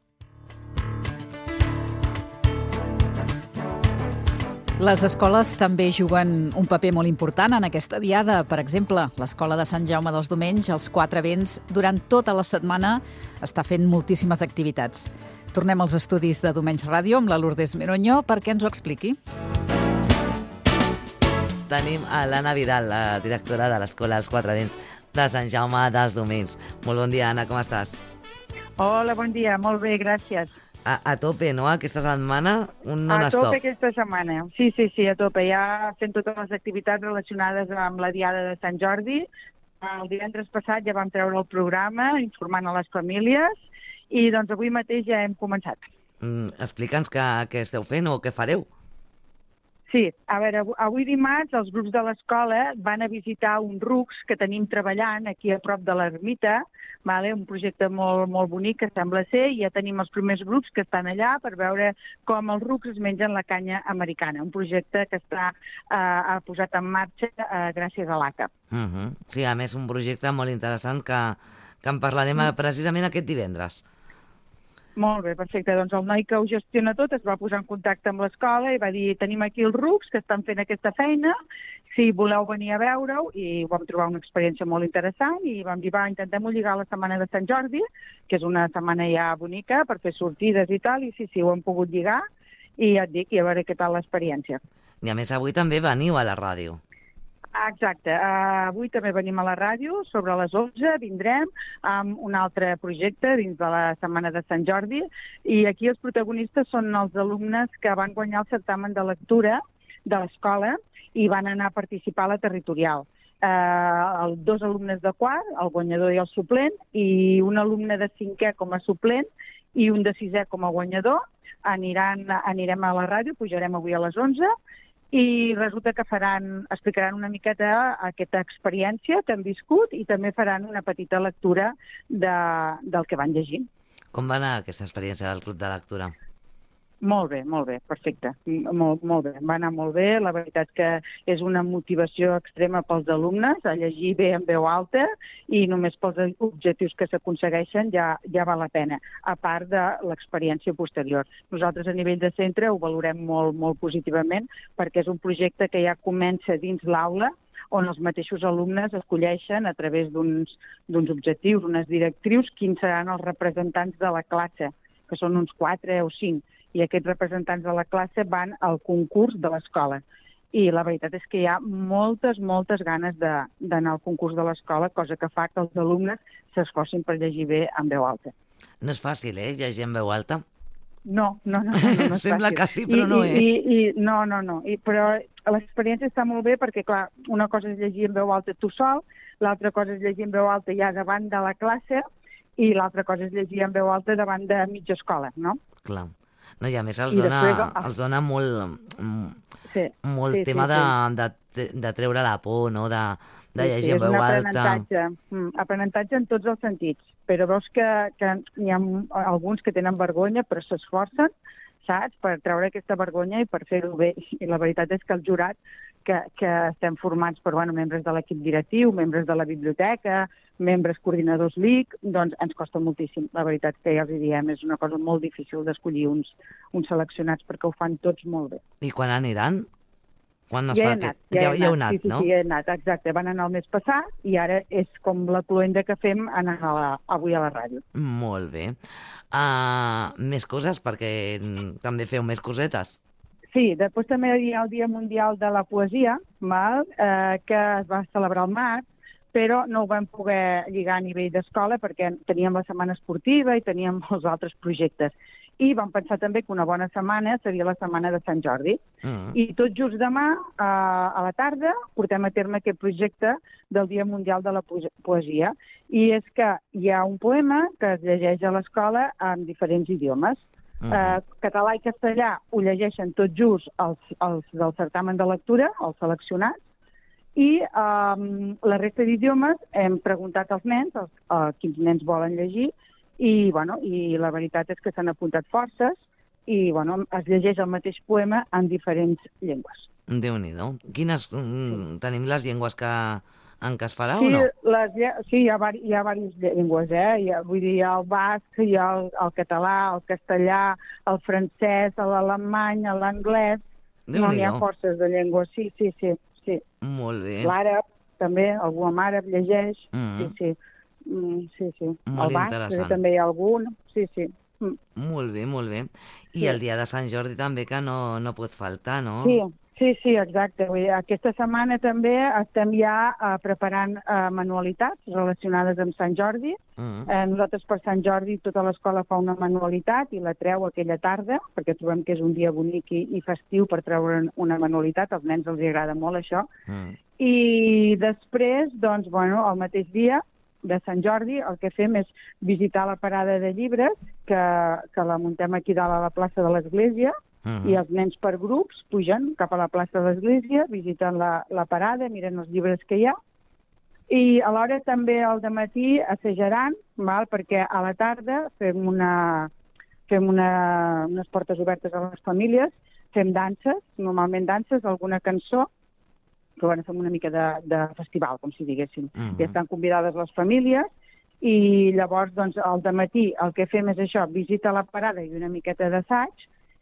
Les escoles també juguen un paper molt important en aquesta diada. Per exemple, l'Escola de Sant Jaume dels Domenys, els Quatre Vents, durant tota la setmana està fent moltíssimes activitats. Tornem als estudis de Domenys Ràdio amb la Lourdes Meroño perquè ens ho expliqui. Tenim a l'Anna Vidal, la directora de l'Escola Els Quatre Vents de Sant Jaume dels Domenys. Molt bon dia, Anna, com estàs? Hola, bon dia, molt bé, gràcies. A, a tope, no?, aquesta setmana, un A non-stop. tope aquesta setmana, sí, sí, sí, a tope. Ja fent totes les activitats relacionades amb la Diada de Sant Jordi. El divendres passat ja vam treure el programa informant a les famílies i doncs avui mateix ja hem començat. Mm, Explica'ns què, què esteu fent o què fareu. Sí, a veure, avui dimarts els grups de l'escola van a visitar un rucs que tenim treballant aquí a prop de l'ermita, vale? Un projecte molt, molt bonic que sembla ser, i ja tenim els primers grups que estan allà per veure com els rucs es mengen la canya americana, un projecte que està eh, posat en marxa eh, gràcies a l'A C A. Uh -huh. Sí, a més, un projecte molt interessant que, que en parlarem mm. precisament aquest divendres. Molt bé, perfecte. Doncs el noi que ho gestiona tot es va posar en contacte amb l'escola i va dir, tenim aquí els rucs que estan fent aquesta feina, si voleu venir a veure-ho, i vam trobar una experiència molt interessant i vam dir, va, intentem-ho lligar a la setmana de Sant Jordi, que és una setmana ja bonica per fer sortides i tal, i sí, sí, ho hem pogut lligar, i ja et dic, i a veure què tal l'experiència. I a més, avui també veniu a la ràdio. Exacte. Uh, avui també venim a la ràdio, sobre les onze vindrem amb un altre projecte dins de la Setmana de Sant Jordi, i aquí els protagonistes són els alumnes que van guanyar el certamen de lectura de l'escola i van anar a participar a la territorial. Uh, els dos alumnes de quart, el guanyador i el suplent, i un alumne de cinquè com a suplent i un de sisè com a guanyador, aniran, anirem a la ràdio, pujarem avui a les onze, i resulta que faran, explicaran una miqueta aquesta experiència que han viscut i també faran una petita lectura de, del que van llegint. Com va anar aquesta experiència del Club de Lectura? Molt bé, molt bé, perfecte. Molt, molt bé, va anar molt bé. La veritat que és una motivació extrema pels alumnes a llegir bé en veu alta i només pels objectius que s'aconsegueixen ja, ja val la pena, a part de l'experiència posterior. Nosaltres a nivell de centre ho valorem molt, molt positivament perquè és un projecte que ja comença dins l'aula on els mateixos alumnes escolleixen a través d'uns d'uns objectius, unes directrius, quins seran els representants de la classe, que són uns quatre o cinc. I aquests representants de la classe van al concurs de l'escola. I la veritat és que hi ha moltes, moltes ganes d'anar al concurs de l'escola, cosa que fa que els alumnes s'esforcin per llegir bé en veu alta. No és fàcil, eh, llegir en veu alta? No, no, no, no, no és Sembla fàcil. que sí, però I, no, eh? I, i, no, no, no. I, però l'experiència està molt bé perquè, clar, una cosa és llegir en veu alta tu sol, l'altra cosa és llegir en veu alta ja davant de la classe i l'altra cosa és llegir en veu alta davant de mitja escola, no? Clar. No, i a més els I dona, després... els dona molt, sí, molt sí, tema sí, de, de, de treure la por, no? de, de llegir sí, sí, en veu alta. És un aprenentatge, mm, aprenentatge en tots els sentits, però veus que, que hi ha alguns que tenen vergonya però s'esforcen, saps, per treure aquesta vergonya i per fer-ho bé. I la veritat és que el jurat, que, que estem formats per bueno, membres de l'equip directiu, membres de la biblioteca, membres coordinadors L I C, doncs ens costa moltíssim. La veritat que ja els diem, és una cosa molt difícil d'escollir uns, uns seleccionats perquè ho fan tots molt bé. I quan aniran? Quan es ja fa he anat, aquest... ja, ja, he ja heu anat, anat, sí, sí, no? Sí, he anat, exacte. Van anar el mes passat i ara és com la cluenda que fem anar a la, avui a la ràdio. Molt bé. Uh, més coses, perquè també feu més cosetes. Sí, després també hi ha el Dia Mundial de la Poesia, val? Eh, que es va celebrar al març, però no ho vam poder lligar a nivell d'escola perquè teníem la setmana esportiva i teníem molts altres projectes. I vam pensar també que una bona setmana seria la setmana de Sant Jordi. Uh-huh. I tot just demà, eh, a la tarda, portem a terme aquest projecte del Dia Mundial de la Poesia. I és que hi ha un poema que es llegeix a l'escola en diferents idiomes. Uh-huh. eh, català i castellà ho llegeixen tot just els, els del certamen de lectura, els seleccionats, I um, la resta d'idiomes hem preguntat als nens, els, uh, quins nens volen llegir, i, bueno, i la veritat és que s'han apuntat forces i bueno, es llegeix el mateix poema en diferents llengües. Déu-n'hi-do. Quines... Mm, tenim les llengües que, en què es farà Sí, o no? les, sí hi, ha, vari- hi ha diverses llengües, eh? Hi ha, vull dir, hi ha el basc, hi ha el, el català, el castellà, el francès, l'alemany, l'anglès... No, n'hi ha forces de llengües, sí, sí, sí. sí. Molt bé. L'àrab, també, algú amb àrab llegeix, Mm. sí, sí. Mm, sí, sí. Molt el basc, interessant. també hi ha algun, sí, sí. Mm. Molt bé, molt bé. I Sí. el dia de Sant Jordi també, que no, no pot faltar, no? Sí, sí, sí, exacte. Vull dir, aquesta setmana també estem ja uh, preparant uh, manualitats relacionades amb Sant Jordi. Mm. Eh, nosaltres per Sant Jordi tota l'escola fa una manualitat i la treu aquella tarda, perquè trobem que és un dia bonic i, i festiu per treure una manualitat. Als nens els agrada molt això. Mm. I després, doncs, bueno, el mateix dia de Sant Jordi, el que fem és visitar la parada de llibres, que, que la muntem aquí dalt a la plaça de l'Església, Mhm. i els nens per grups pugen cap a la plaça de l'Església, visiten la, la parada, miren els llibres que hi ha, i alhora també al dematí assajaran, val? Perquè a la tarda fem, una, fem una, unes portes obertes a les famílies, fem danses, normalment danses, alguna cançó, que bueno, fem una mica de, de festival, com si diguéssim. Mhm. Ja estan convidades les famílies i llavors, doncs, al dematí el que fem és això, visita a la parada i una miqueta d'assaig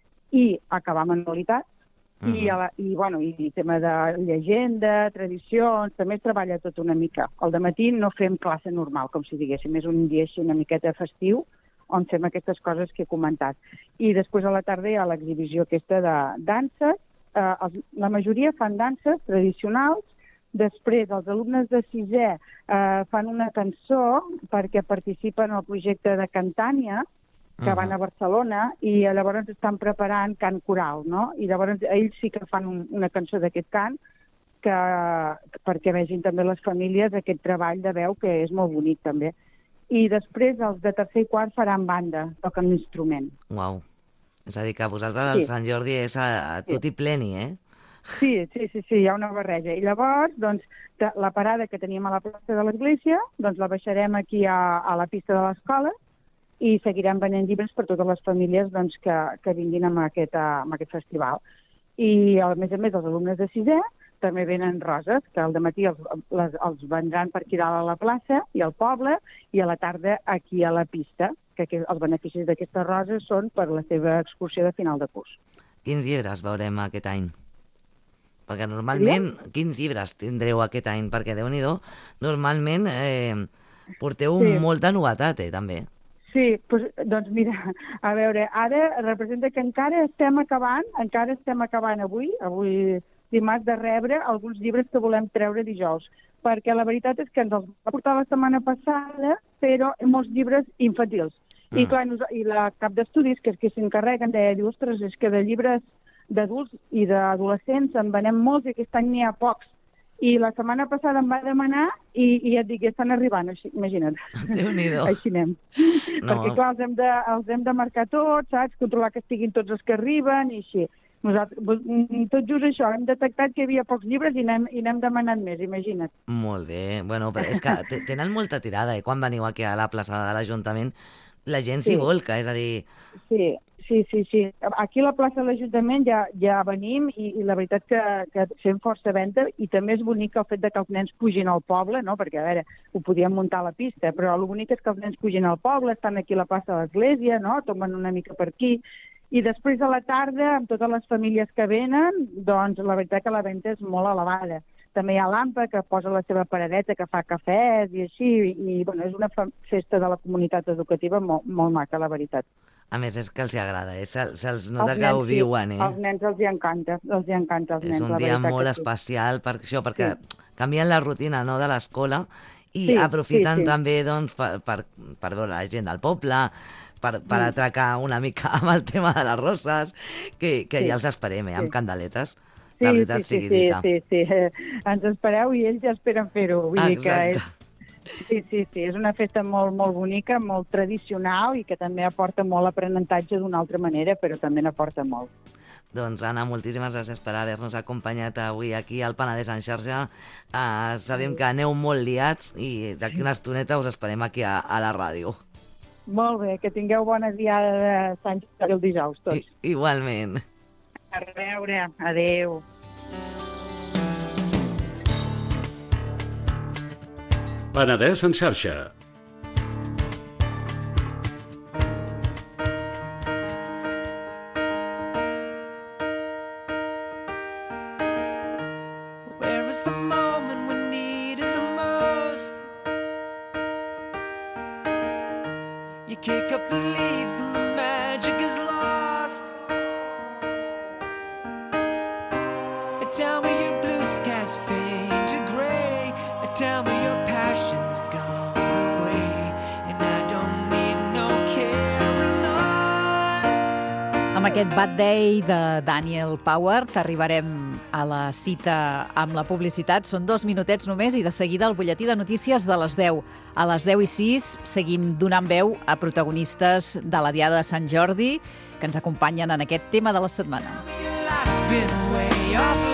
i acabar manualitats. Mhm. I, a la, i, bueno, i tema de llegenda, tradicions, també es treballa tot una mica. Al dematí no fem classe normal, com si diguéssim, és un dia així una miqueta festiu on fem aquestes coses que he comentat. I després a la tarda hi ha l'exhibició aquesta de danses. Eh, els, la majoria fan danses tradicionals. Després els alumnes de sisè eh, fan una cançó perquè participen al projecte de Cantània, que van a Barcelona, i llavors estan preparant cant coral, no? I llavors ells sí que fan un, una cançó d'aquest cant que, perquè vegin també les famílies aquest treball de veu, que és molt bonic també. I després els de tercer i quart faran banda, toquen l'instrument. Uau. És a dir, que vosaltres el Sí. Sant Jordi és a, a tot i pleni, eh? Sí, sí, sí, sí, hi ha una barreja. I llavors, doncs, te- la parada que teníem a la plaça de l'Església, doncs la baixarem aquí a, a la pista de l'escola i seguirem venent llibres per totes les famílies doncs, que, que vinguin amb aquest, uh, amb aquest festival. I, a més a més, els alumnes de sisè també venen roses, que al dematí els, les, els vendran per aquí dalt a la plaça i al poble, i a la tarda aquí a la pista, que, que els beneficis d'aquestes roses són per la seva excursió de final de curs. Quins llibres veurem aquest any? Perquè normalment, quins llibres tindreu aquest any? Perquè, Déu-n'hi-do, normalment eh, porteu Sí. molta novetat, eh, també. Sí, doncs, doncs mira, a veure, ara representa que encara estem acabant, encara estem acabant avui, avui dimarts, de rebre alguns llibres que volem treure dijous, perquè la veritat és que ens els va portar la setmana passada, però molts llibres infantils. I Mm. clar, nos- i la cap d'estudis, que és qui s'encarreguen, deia, diu, ostres, és que de llibres d'adults i d'adolescents en venem molts i aquest any n'hi ha pocs. I la setmana passada em va demanar i, i et dic, ja estan arribant, així, imagina't. Déu-n'hi-do. Així anem. No. Perquè, clar, els hem, de, els hem de marcar tots, saps? Controlar que estiguin tots els que arriben i així. Nosaltres, mm, tot just això, hem detectat que hi havia pocs llibres i n'hem, i n'hem demanat més, imagina't. Molt bé. Bueno, però és que te- tenen molta tirada, eh? Quan veniu aquí a la plaça de l'Ajuntament, la gent s'hi Sí. volca, és a dir... Sí, sí, sí, sí. Aquí a la plaça de l'Ajuntament ja, ja venim i, i la veritat que, que fem força venda i també és bonic el fet de que els nens pugin al poble, no? Perquè, a veure, ho podíem muntar a la pista, però el bonic és que els nens pugin al poble, estan aquí a la plaça de l'Església, no? Tomen una mica per aquí. I després a la tarda, amb totes les famílies que venen, doncs la veritat que la venda és molt elevada. També hi ha l'Ampa, que posa la seva paradeta, que fa cafès i així, i, i bueno, és una fa- festa de la comunitat educativa molt, molt maca, la veritat. A més, és que els hi agrada, eh? Se, se'ls nota Els que ho nens, sí, viuen, eh? als nens els hi encanta, els hi encanta als És nens, un la dia veritat molt que sí. especial per això, perquè Sí. canvien la rutina, no, de l'escola i Sí, aprofiten sí, sí. també doncs, per, per, per veure la gent del poble, per, per Mm. atracar una mica amb el tema de les roses, que, que Sí, ja els esperem, eh, amb sí. candeletes. Sí, La veritat sí, sigui sí, dita. sí, sí, sí. Ens espereu i ells ja esperen fer-ho. Vull dir que Exacte. és, sí, sí, sí, és una festa molt, molt bonica, molt tradicional i que també aporta molt aprenentatge d'una altra manera, però també n'aporta molt. Doncs, Anna, moltíssimes gràcies per haver-nos acompanyat avui aquí al Penedès en xarxa. Uh, sabem que aneu molt liats i d'aquí una estoneta us esperem aquí a, a la ràdio. Molt bé, que tingueu bona diada de Sant Jordi el dijous, tots. I, igualment. A reveure, adeu. Penedès en xarxa. Where is the moment we need it the most? You kick up the leaves and the magic is lost. Tell me your blue skies fade to grey. Tell me your passion's gone away. And I don't need no carrying on. Amb aquest Bad Day de Daniel Power t'arribarem a la cita amb la publicitat. Són dos minutets només i de seguida el butlletí de notícies de les deu. A les deu i sis seguim donant veu a protagonistes de la Diada de Sant Jordi que ens acompanyen en aquest tema de la setmana. Been way off